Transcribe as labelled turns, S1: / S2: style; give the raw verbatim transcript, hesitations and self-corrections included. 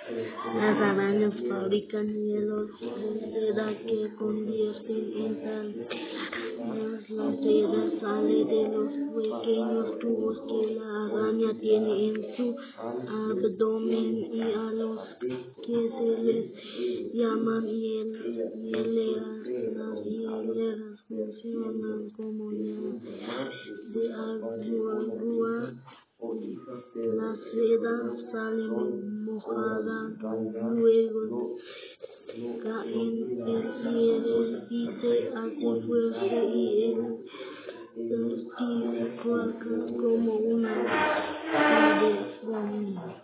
S1: Las arañas fabrican hielos de seda que convierten en sal. La seda sale de los pequeños tubos que la araña tiene en su abdomen y a los que se les llaman hiel- hieleras. Las hieleras funcionan como llaves de agua. La seda sale mojada, luego cae en el hielo y se hace fuerte y el testifica como una goma de gomina.